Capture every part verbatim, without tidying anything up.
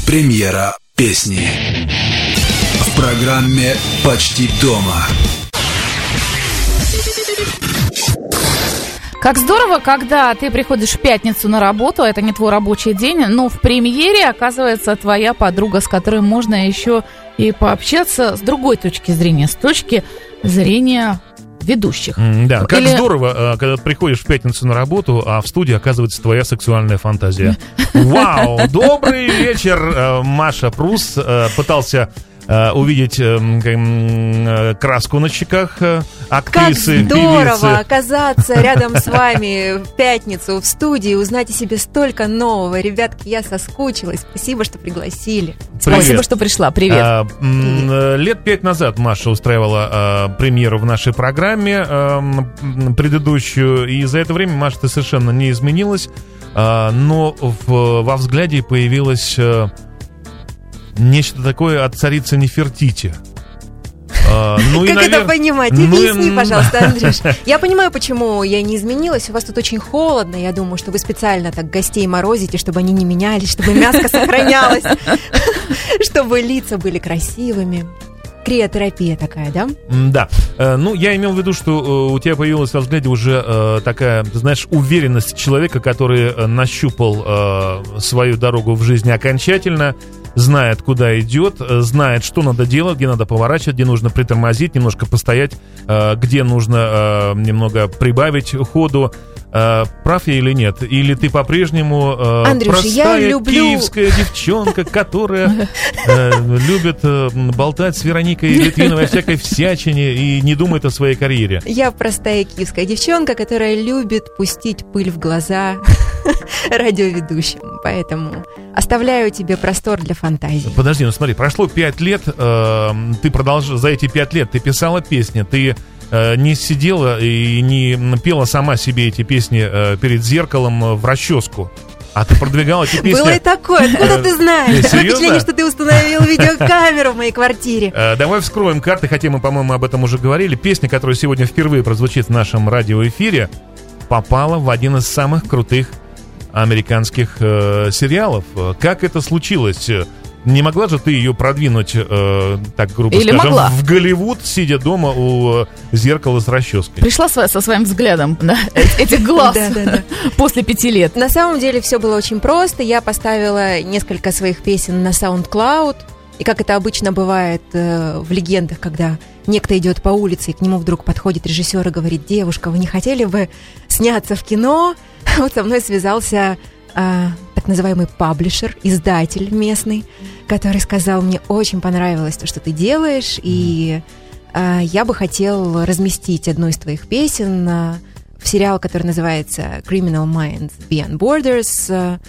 Премьера песни в программе «Почти дома». Как здорово, когда ты приходишь в пятницу на работу, это не твой рабочий день, но в премьере оказывается твоя подруга, с которой можно еще и пообщаться с другой точки зрения, с точки зрения ведущих. Да, как Или... здорово, когда ты приходишь в пятницу на работу, а в студии оказывается твоя сексуальная фантазия. Вау! Добрый вечер, Маша Прус. Пытался увидеть краску на щеках актрисы, как здорово певицы. Оказаться рядом с вами в пятницу в студии, узнать о себе столько нового. Ребятки, я соскучилась. Спасибо, что пригласили. Привет. Спасибо, что пришла. Привет. А, Привет. Лет пять назад Маша устраивала а, премьеру в нашей программе а, предыдущую, и за это время, Маша, ты совершенно не изменилась, а, но в, во взгляде появилось а, нечто такое от царицы Нефертити. Uh, ну как и, навер... это понимать? Ну Объясни, и... пожалуйста, Андрюш. Я понимаю, почему я не изменилась. У вас тут очень холодно. Я думаю, что вы специально так гостей морозите, чтобы они не менялись, чтобы мяско сохранялось, чтобы лица были красивыми. Криотерапия такая, да? Да. Ну, я имел в виду, что у тебя появилась во взгляде уже такая, знаешь, уверенность человека, который нащупал свою дорогу в жизни окончательно, знает, куда идет, знает, что надо делать, где надо поворачивать, где нужно притормозить, немножко постоять, где нужно немного прибавить ходу. Прав я или нет? Или ты по-прежнему Андрюш, простая я люблю... киевская девчонка, которая любит болтать с Вероникой Литвиновой о всякой всячине и не думает о своей карьере? Я простая киевская девчонка, которая любит пустить пыль в глаза радиоведущим. Поэтому оставляю тебе простор для фантазии. Подожди, ну смотри, прошло пять лет, э, ты продолжала, за эти пять лет ты писала песни, ты э, не сидела и не пела сама себе эти песни э, перед зеркалом в расческу, а ты продвигала эти песни. Было и такое, откуда ты знаешь? Такое Серьезно? впечатление, что ты установил видеокамеру в моей квартире. Э, давай вскроем карты, хотя мы, по-моему, об этом уже говорили. Песня, которая сегодня впервые прозвучит в нашем радиоэфире, попала в один из самых крутых американских э, сериалов. Как это случилось? Не могла же ты ее продвинуть, э, так грубо Или скажем, могла? в Голливуд, сидя дома у зеркала с расческой? Пришла со своим взглядом, да, этих глаз после пяти лет. На самом деле все было очень просто. Я поставила несколько своих песен на SoundCloud. И как это обычно бывает э, в легендах, когда некто идет по улице, и к нему вдруг подходит режиссер и говорит: девушка, вы не хотели бы сняться в кино? Вот со мной связался э, так называемый паблишер, издатель местный, который сказал: мне очень понравилось то, что ты делаешь, и э, я бы хотел разместить одну из твоих песен э, в сериал, который называется Criminal Minds Beyond Borders, э,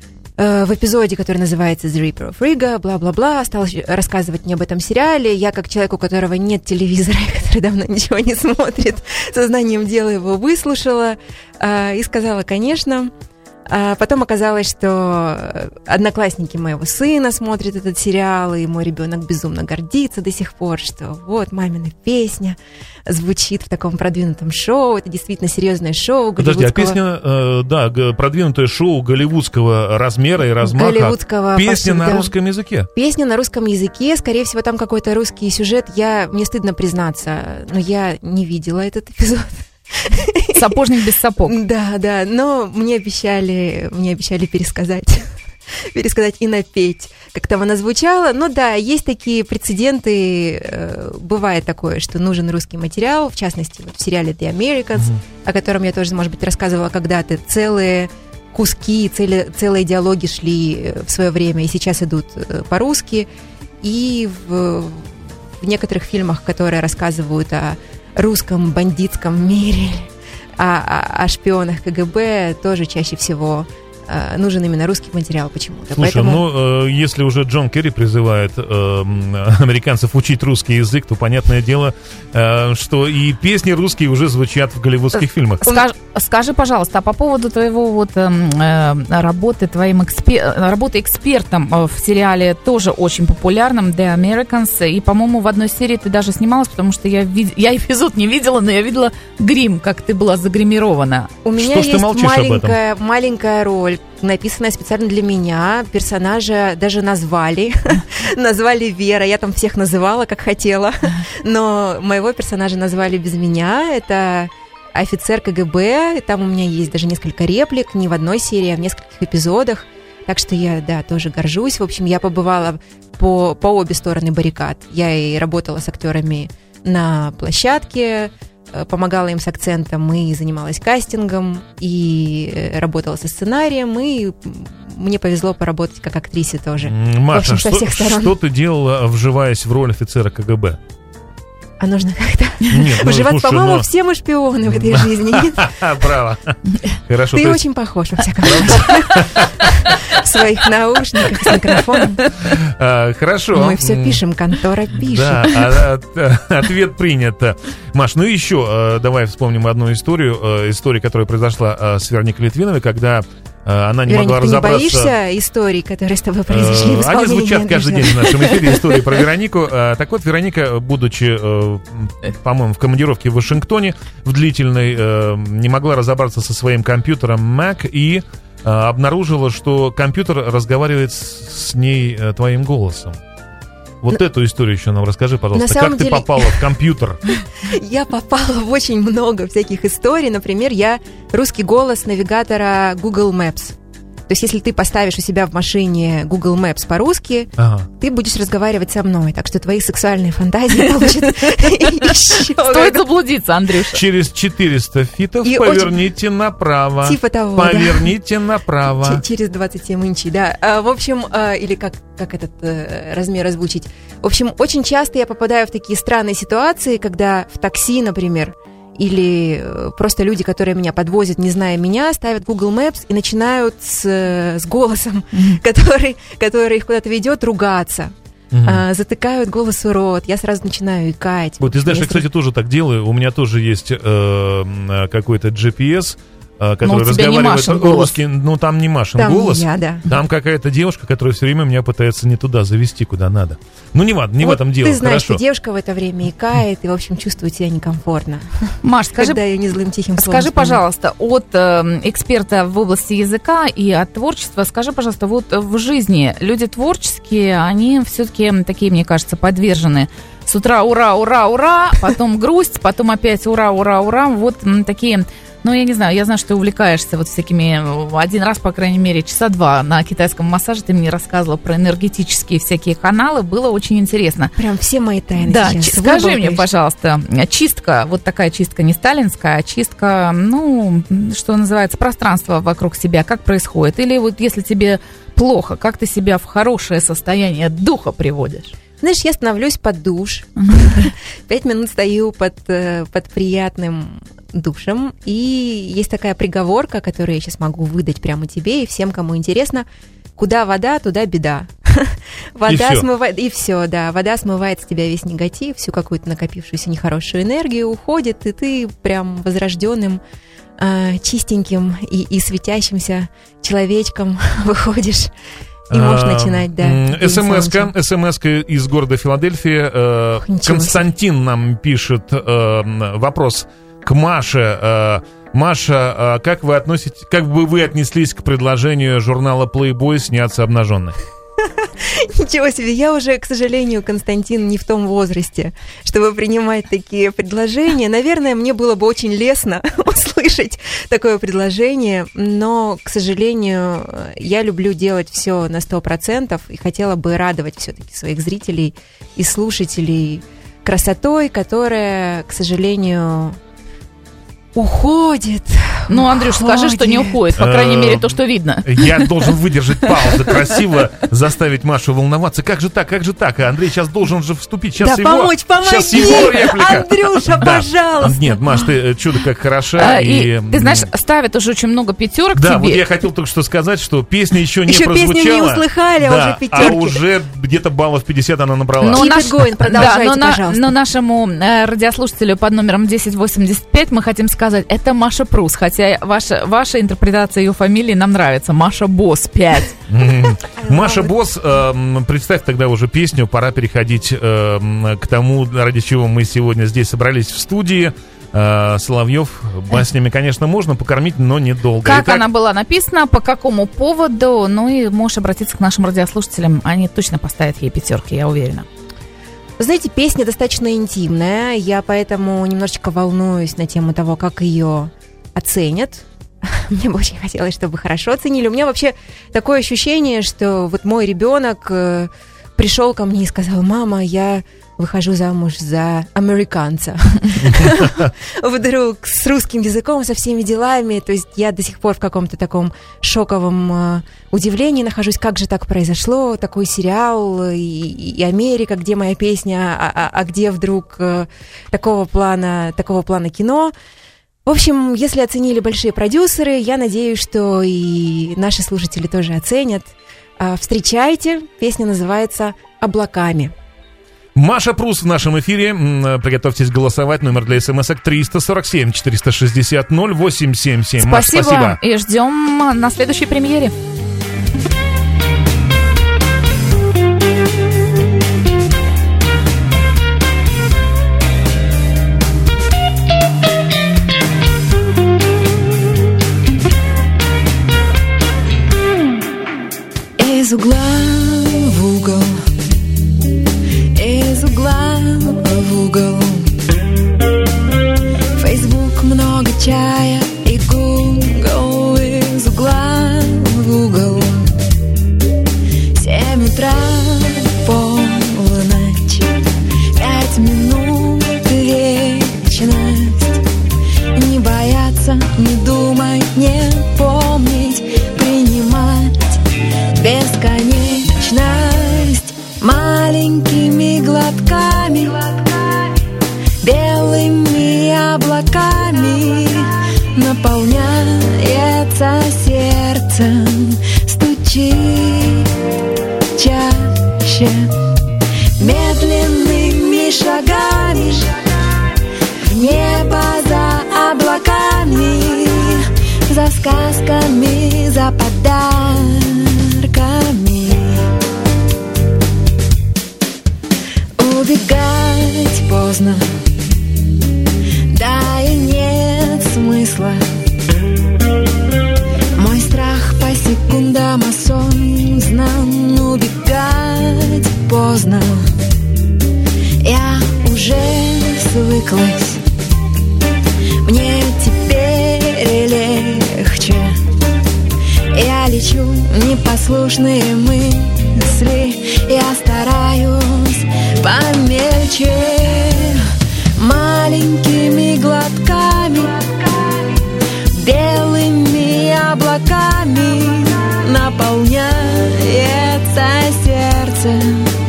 в эпизоде, который называется The Reaper of Riga, бла-бла-бла, стал рассказывать мне об этом сериале. Я, как человек, у которого нет телевизора, который давно ничего не смотрит, сознанием дела его выслушала э, и сказала, конечно. А потом оказалось, что одноклассники моего сына смотрят этот сериал, и мой ребенок безумно гордится до сих пор, что вот мамина песня звучит в таком продвинутом шоу. Это действительно серьезное шоу голливудского. Подожди, а песня, э, да, продвинутое шоу голливудского размера и размаха. Голливудского, песня по на сути, да. русском языке. Песня на русском языке, скорее всего, там какой-то русский сюжет. Я, мне стыдно признаться, но я не видела этот эпизод. Сапожник без сапог. Да, да, но мне обещали, мне обещали пересказать, пересказать и напеть, как там она звучала. Но да, есть такие прецеденты, бывает такое, что нужен русский материал, в частности, вот в сериале The Americans, mm-hmm. о котором я тоже, может быть, рассказывала когда-то, целые куски, цели, целые диалоги шли в свое время и сейчас идут по-русски. И в, в некоторых фильмах, которые рассказывают о русском бандитском мире, о, о, о шпионах КГБ, тоже чаще всего э, нужен именно русский материал почему-то. Слушай, Поэтому... ну, э, если уже Джон Керри призывает э, американцев учить русский язык, то понятное дело, э, что и песни русские уже звучат в голливудских фильмах. Скажи, скажи, пожалуйста, а по поводу твоего вот э, работы, твоим экспер... работы экспертом в сериале, тоже очень популярном, The Americans, и, по-моему, в одной серии ты даже снималась, потому что я, вид... я эпизод не видела, но я видела грим, как ты была загримирована. У меня Что ж ты есть молчишь об этом? маленькая, маленькая роль история, написанная специально для меня. Персонажа даже назвали. Назвали Вера. Я там всех называла, как хотела. Но моего персонажа назвали без меня. Это офицер КГБ. Там у меня есть даже несколько реплик. Не в одной серии, а в нескольких эпизодах. Так что я, да, тоже горжусь. В общем, я побывала по, по обе стороны баррикад. Я и работала с актерами на площадке, помогала им с акцентом, и занималась кастингом, и работала со сценарием, и мне повезло поработать как актрисе тоже. Маша, в общем, со всех что, сторон. что ты делала, вживаясь в роль офицера КГБ? А нужно как-то Нет, ну, вживаться. слушай, По-моему, но- все мы шпионы в этой жизни. Браво. Хорошо. Ты то есть- очень похож, во всяком случае. В своих наушниках с микрофоном. А, Хорошо. Мы все пишем, контора пишет. Да, а- от- ответ принят. Маш, ну и еще э, давай вспомним одну историю, э, историю, которая произошла э, с Вероникой Литвиновой, когда э, она не Вероника, могла ты не разобраться. боишься историй, которые с тобой произошли в Э, Они исполнении звучат каждый Андрея? день в нашем эфире, истории про Веронику. Э, Так вот, Вероника, будучи, э, по-моему, в командировке в Вашингтоне, в длительной, э, не могла разобраться со своим компьютером Mac и э, обнаружила, что компьютер разговаривает с с ней э, твоим голосом. Вот эту историю еще нам расскажи, пожалуйста. На Как самом ты деле- попала в компьютер? Я попала в очень много всяких историй. Например, я русский голос навигатора Google Maps. То есть, если ты поставишь у себя в машине Google Maps по-русски, Ага. ты будешь разговаривать со мной. Так что твои сексуальные фантазии получат еще Стоит заблудиться, Андрюша. Через четыреста фитов И поверните направо. типа того, да. Поверните направо. Ч- Через двадцать семь инчей, да. А, в общем, а, или как, как этот э, размер озвучить. В общем, очень часто я попадаю в такие странные ситуации, когда в такси, например, или э, просто люди, которые меня подвозят, не зная меня, ставят Google Maps и начинают с, э, с голосом, который, который их куда-то ведет, ругаться. Мгм. А, затыкают голосу рот. Я сразу начинаю икать. Вот, ты знаешь, Я я, кстати, тоже так делаю. У меня тоже есть э, м, какой-то джи пи эс, э, который у тебя не разговаривает Машин голос. русский. Ну, там не Машин Там не голос. я, да. Там какая-то девушка, которая все время меня пытается не туда завести, куда надо. Ну, не, ладно, не в Вот этом дело. ты знаешь, Хорошо. что девушка в это время икает и, в общем, чувствует себя некомфортно. Маш, скажи, Когда ее не злым тихим словом скажи, вспоминают. пожалуйста, от э, эксперта в области языка и от творчества, скажи, пожалуйста, вот в жизни люди творческие, они все-таки такие, мне кажется, подвержены. С утра ура, ура, ура, потом грусть, потом опять ура, ура, ура. Вот м, такие, ну, я не знаю, я знаю, что ты увлекаешься вот всякими, один раз, по крайней мере, часа два на китайском массаже ты мне рассказывала про энергетические всякие каналы, было очень интересно. Прям все мои тайны Да, сейчас ч- скажи мне, выболтаешь. пожалуйста, чистка, вот такая чистка не сталинская, а чистка, ну, что называется, пространство вокруг себя, как происходит? Или вот если тебе плохо, как ты себя в хорошее состояние духа приводишь? Знаешь, я становлюсь под душ, пять минут стою под, э, под приятным душем, и есть такая приговорка, которую я сейчас могу выдать прямо тебе и всем, кому интересно. Куда вода, туда беда. Вода всё. смывает, и все, да, вода смывает с тебя весь негатив, всю какую-то накопившуюся нехорошую энергию, уходит, и ты прям возрожденным, э, чистеньким и, и светящимся человечком выходишь. И можешь А, начинать, да. м, день СМС-ка, солнцем. СМС-ка из города Филадельфия. э, Ох, ничего Константин нам пишет э, м, вопрос к Маше. Э, Маша, э, как вы относитесь, как бы вы отнеслись к предложению журнала Playboy сняться обнаженной? Ничего себе, я уже, к сожалению, Константин, не в том возрасте, чтобы принимать такие предложения. Наверное, мне было бы очень лестно услышать такое предложение, но, к сожалению, я люблю делать все на сто процентов и хотела бы радовать все-таки своих зрителей и слушателей красотой, которая, к сожалению, уходит. Ну, Андрюш, скажи, что не уходит, по крайней Э, мере, то, что видно. Я должен выдержать паузу, красиво заставить Машу волноваться. Как же так, как же так? А Андрей сейчас должен же вступить. Сейчас Да его, помочь, помоги! сейчас его реплика. Андрюша, Да. пожалуйста! Нет, Маш, ты э, чудо как хороша. А, и, и, ты знаешь, м, ставят уже очень много пятерок да, тебе. вот я хотел только что сказать, что песня еще не Еще прозвучала. песню не услыхали, а да, уже пятерки. а уже где-то баллов пятьдесят она набрала. Keep it going, продолжайте, да, но, на- пожалуйста. но нашему э, радиослушателю под номером десять восемьдесят пять мы хотим сказать, это Маша Прус, хотя ваша, ваша интерпретация ее фамилии нам нравится. Маша Босс пять. М. Маша Босс, эм, представь тогда уже песню, пора переходить эм, к тому, ради чего мы сегодня здесь собрались в студии. э, Соловьев. Баснями, конечно, можно покормить, но недолго. Как Итак, она была написана, по какому поводу, ну и можешь обратиться к нашим радиослушателям, они точно поставят ей пятерки, я уверена. Вы знаете, песня достаточно интимная, я поэтому немножечко волнуюсь на тему того, как ее оценят. Мне бы очень хотелось, чтобы хорошо оценили. У меня вообще такое ощущение, что вот мой ребенок э, пришел ко мне и сказал: мама, я выхожу замуж за американца. Вдруг с русским языком, со всеми делами. То есть я до сих пор в каком-то таком шоковом э, удивлении нахожусь, как же так произошло, такой сериал и, и Америка, где моя песня, а, а, а где вдруг э, такого плана, такого плана кино. В общем, если оценили большие продюсеры, я надеюсь, что и наши слушатели тоже оценят. Встречайте, песня называется «Облаками». Маша Прус в нашем эфире. Приготовьтесь голосовать. Номер для смс-ок триста сорок семь четыреста шестьдесят ноль восемь семь семь. Спасибо. Маш, спасибо. И ждем на следующей премьере. Из угла в угол, из угла в угол. Фейсбук, много чая и Google. Из угла в угол. Семь утра, полночь, пять минут, вечность. Не бояться, не думать, не помнить, принимать бесконечность маленькими глотками, белыми облаками наполняется сердце, стучит чаще медленными шагами в небо за облаками, за сказками, за подарками. Убегать поздно, да и нет смысла. Мой страх по секундам осознан. Убегать поздно, я уже свыклась. Мне теперь легче. Я лечу непослушные мысли, я стараюсь помельче, маленькими глотками, белыми облаками наполняется сердце,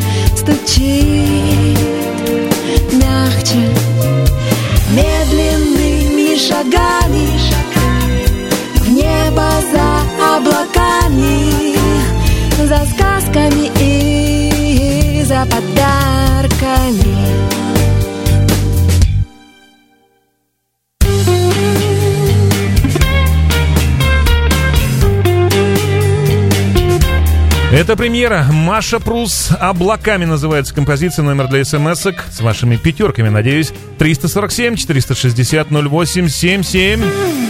стучит мягче, медленными шагами в небо за облаками, за сказками и за подарками. Это премьера. Маша Прус «Облаками» называется композиция. Номер для смс-ок с вашими пятерками, надеюсь. триста сорок семь четыреста шестьдесят ноль восемь семь семь.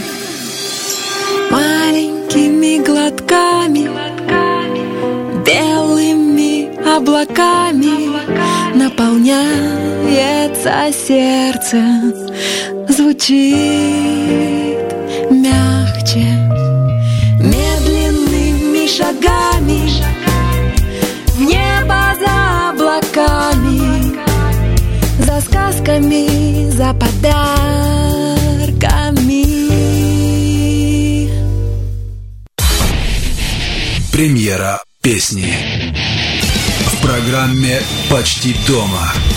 Маленькими глотками, белыми облаками наполняется сердце, звучит мягче, медленными шагами в небо за облаками, за сказками, за подарками. Премьера песни в программе «Почти дома».